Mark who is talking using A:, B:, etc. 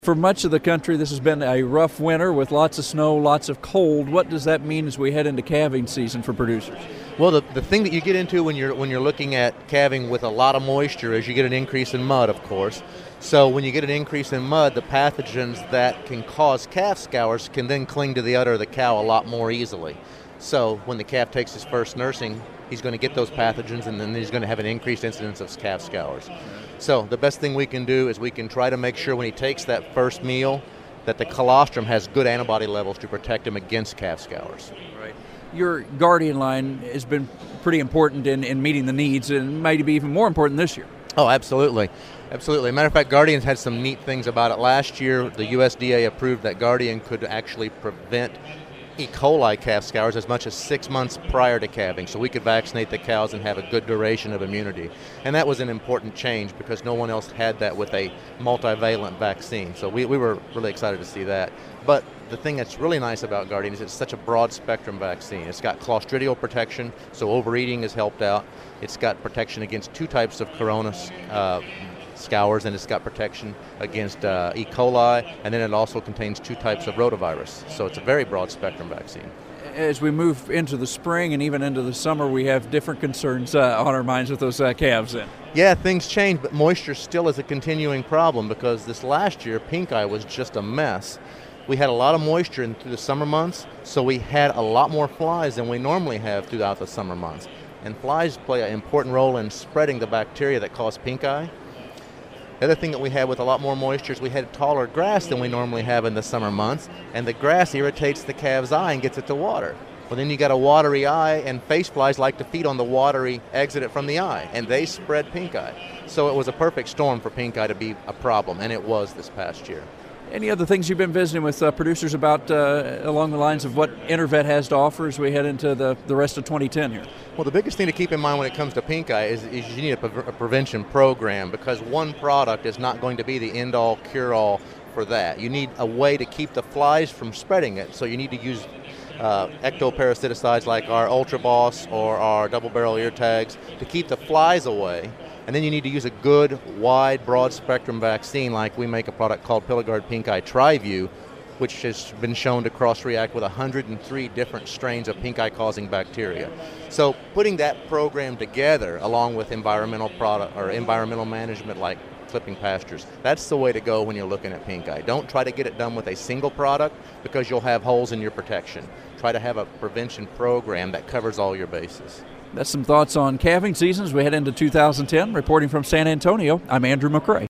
A: For much of the country, this has been a rough winter with lots of snow, lots of cold. What does that mean as we head into calving season for producers?
B: Well, the thing that you get into when you're looking at calving with a lot of moisture is you get an increase in mud, of course. So when you get an increase in mud, the pathogens that can cause calf scours can then cling to the udder of the cow a lot more easily. So when the calf takes his first nursing, he's going to get those pathogens, and then he's going to have an increased incidence of calf scours. So the best thing we can do is we can try to make sure when he takes that first meal that the colostrum has good antibody levels to protect him against calf scours.
A: Right. Your Guardian line has been pretty important in meeting the needs, and maybe even more important this year.
B: Oh, absolutely. Absolutely. Matter of fact, Guardian's had some neat things about it. Last year, the USDA approved that Guardian could actually prevent E. coli calf scours as much as 6 months prior to calving, so we could vaccinate the cows and have a good duration of immunity. And that was an important change because no one else had that with a multivalent vaccine. So we were really excited to see that. But the thing that's really nice about Guardian is it's such a broad spectrum vaccine. It's got clostridial protection, so overeating is helped out. It's got protection against 2 types of corona scours, and it's got protection against E. coli, and then it also contains 2 types of rotavirus. So it's a very broad spectrum vaccine.
A: As we move into the spring and even into the summer, we have different concerns on our minds with those calves then.
B: Yeah, things change, but moisture still is a continuing problem because this last year, pink eye was just a mess. We had a lot of moisture through the summer months, so we had a lot more flies than we normally have throughout the summer months. And flies play an important role in spreading the bacteria that cause pink eye. The other thing that we had with a lot more moisture is we had taller grass than we normally have in the summer months, and the grass irritates the calf's eye and gets it to water. Well, then you got a watery eye, and face flies like to feed on the watery exit from the eye, and they spread pink eye. So it was a perfect storm for pink eye to be a problem, and it was this past year.
A: Any other things you've been visiting with producers about along the lines of what Intervet has to offer as we head into the rest of 2010 here?
B: Well, the biggest thing to keep in mind when it comes to pink eye is you need a prevention program, because one product is not going to be the end-all, cure-all for that. You need a way to keep the flies from spreading it, so you need to use ectoparasiticides like our Ultra Boss or our double barrel ear tags to keep the flies away. And then you need to use a good, wide, broad-spectrum vaccine, like we make a product called Piligard Pink Eye TriView, which has been shown to cross-react with 103 different strains of pink eye-causing bacteria. So putting that program together, along with environmental management like clipping pastures, that's the way to go when you're looking at pink eye. Don't try to get it done with a single product because you'll have holes in your protection. Try to have a prevention program that covers all your bases.
A: That's some thoughts on calving season as we head into 2010. Reporting from San Antonio, I'm Andrew McCrae.